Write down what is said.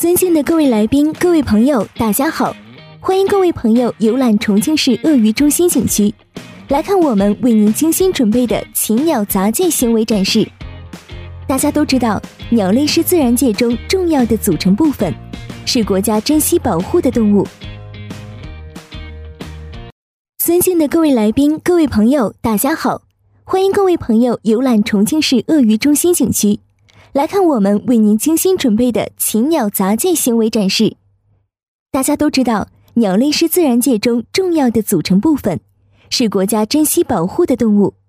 尊敬的各位来宾、各位朋友，大家好！欢迎各位朋友游览重庆市鳄鱼中心景区，来看我们为您精心准备的禽鸟杂技行为展示。大家都知道，鸟类是自然界中重要的组成部分，是国家珍稀保护的动物。尊敬的各位来宾、各位朋友，大家好！欢迎各位朋友游览重庆市鳄鱼中心景区，来看我们为您精心准备的禽鸟杂技行为展示。大家都知道，鸟类是自然界中重要的组成部分，是国家珍稀保护的动物。